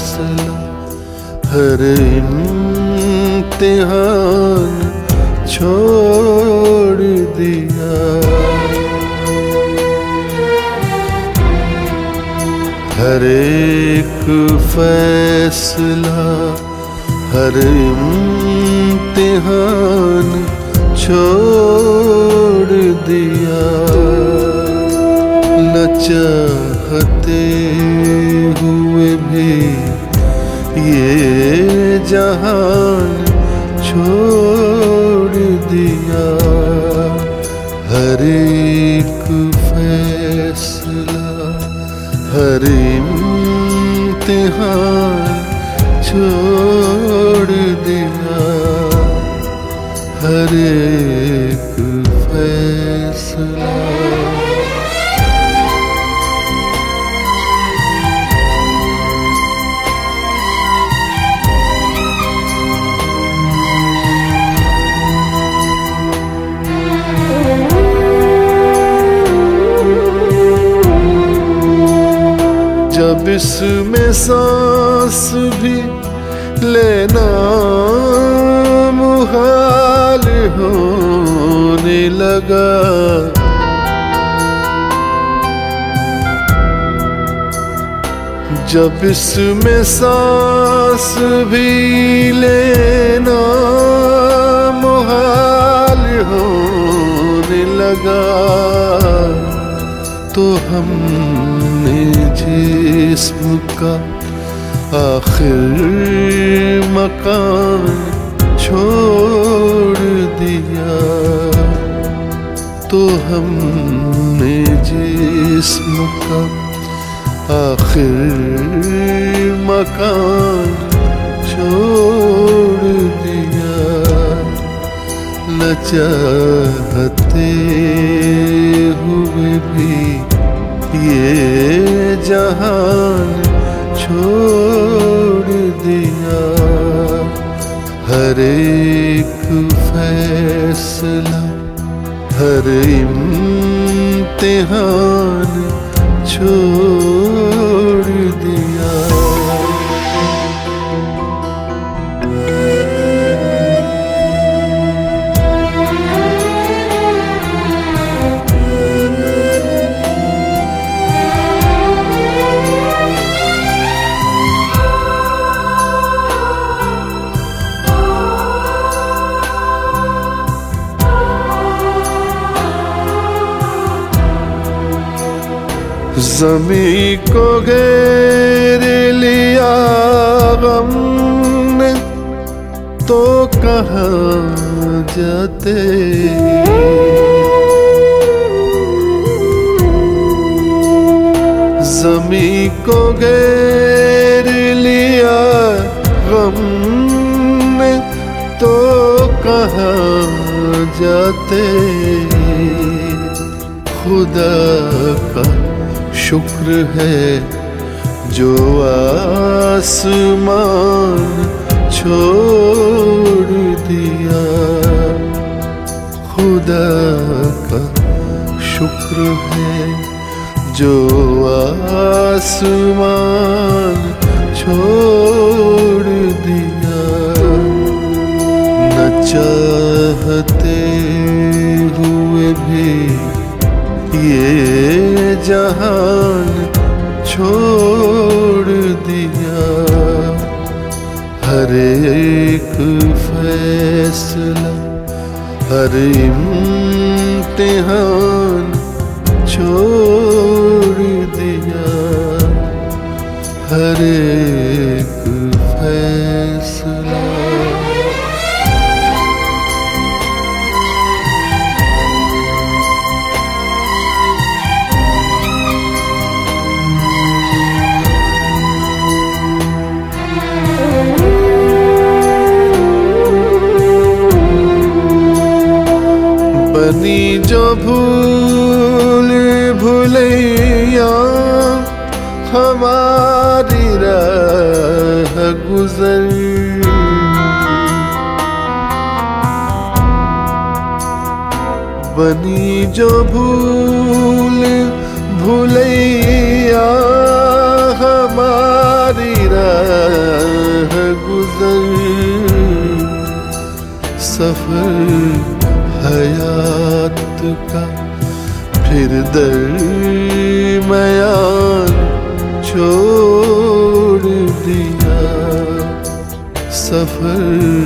फैसला, हर इम्तिहान छोड़ दिया। हर एक फैसला, हर इम्तिहान छोड़ दिया। न चाहते हुए भी ये जहान छोड़ दिया। हर एक फैसला, हर इम्तिहान छोड़ दिया। हर एक फैसला। जब इसमें सांस भी लेना मुहाल होने लगा, जब इसमें सांस भी लेना मुहाल होने लगा, तो हमने जिस्म का आखिर मकान छोड़ दिया। तो हमने जिस्म का आखिर मकान छोड़ दिया। न चाहते हुए भी ये जहान छोड़ दिया। हर एक फैसला, हर इम्तिहान छोड़ दिया। ज़मीं को घेर लिया गम ने, तो कहाँ जाते। ज़मीं को घेर लिया गम ने, तो कहाँ जाते। खुदा का शुक्र है जो आसमान छोड़ दिया। खुदा का शुक्र है जो आसमान छोड़ दिया। न चाहते हुए भी ये जहान छोड़ दिया। हर एक फैसला, हर इम्तिहान छोड़ दिया। हर एक फैसला। बनी जो भूल भुलैया हमारी राह गुज़र, बनी जो भूल भुलैया हमारी राह दरमियान छोड़ दिया। सफर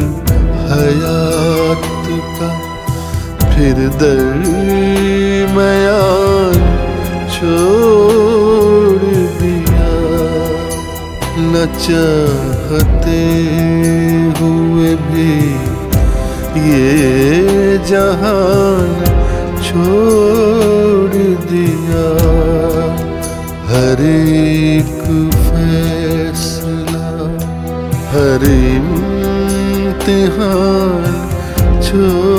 हयात का फिर दरमियान छोड़ दिया। न चाहते हुए भी ये जहान छोड़ दिया। हर एक फैसला हर इम्तिहान छोड़